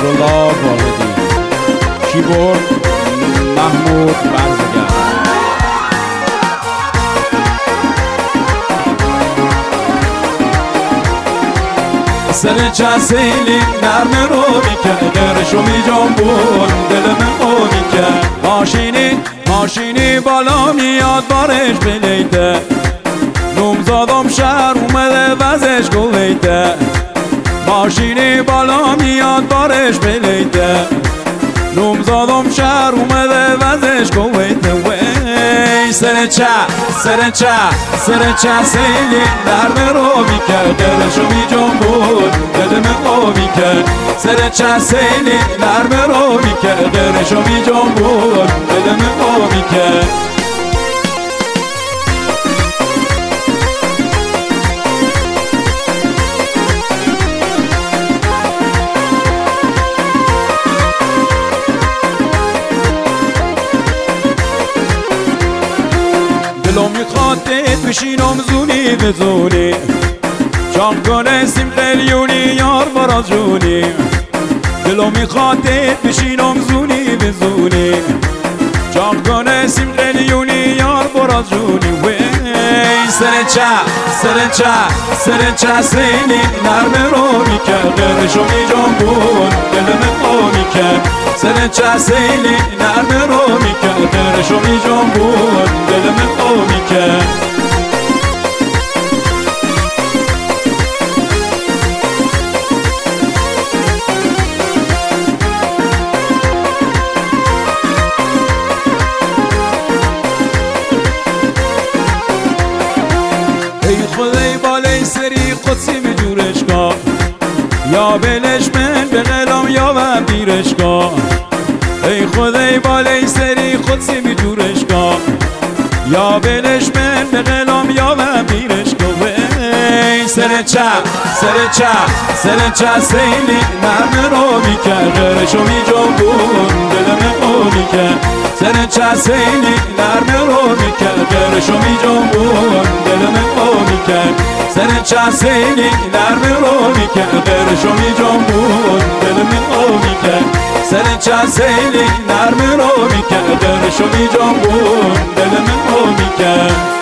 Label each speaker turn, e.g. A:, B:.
A: الله واحدی، کیبورد محمود برزگر. سر چه سیلی نرم رو میکرد، درشو میجنبون دل من رو میکرد. ماشینی بالا میاد بارش بلیته، نومزادم شهر اومده وزش گویته. ماشینی بالا میاد بارش بلیته، نومزادم شهر اومده وزش گویته. وی سر چه سیلی نرم رو میکرد، دلشو میجنبون دل من رو میکرد. سر چه سیلی نرم رو میکرد، دلشو میجنبون دل من رو میکرد. دلو میخواد دید بشینم زونی به زونی، جان کنستیم قلیونی یار براز جونی. دلو میخواد دید بشینم زونی به زونی، جان کنستیم قلیونی یار براز جونی. وی سر چه سیلی نرم رو میکرد، دلشو میجنبون دل من رو میکرد. سر چه سیلی نرم رو میکرد، دلشو میجنبون دل من رو میکرد. ای خدای بالای سری قدسی به جورش کن، یا بلش من به قلم یا و بیرش کن. ای خدای بالای سری قدسی به جورش کن، یا بلش من به قلم یا و بیرش کن. ای سر چه سیلی نرم رو میکرد، دلشو میجنبون دل من رو میکرد. سر چه سیلی نرم رو میکرد، دلشو میجنبون دل من رو میکرد. سر چه سیلی نرم رو میکرد، دلشو میجنبون دل من رو میکرد. سر چه سیلی نرم رو میکرد، دلشو میجنبون دل من رو میکرد.